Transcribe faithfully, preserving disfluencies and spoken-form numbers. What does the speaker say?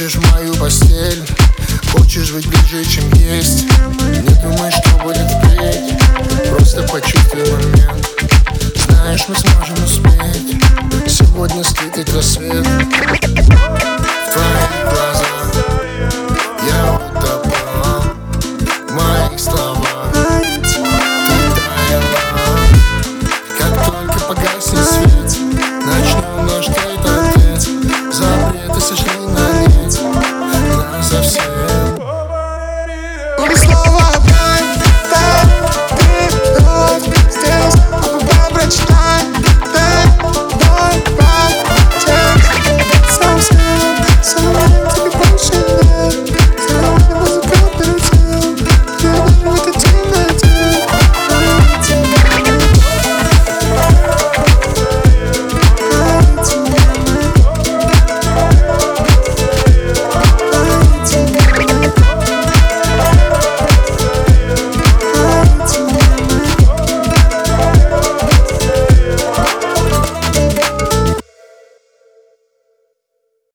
ложишь в мою постель, хочешь быть ближе, чем есть. Не думай, что будет впредь, просто почувствуй момент. Знаешь, мы сможем успеть сегодня встретить рассвет. В твоих глазах я утопал, в моих словах ты таяла. Как только погаснет свет, начнем наш тет-а-тет. Запреты сошли на нет, нас за всех.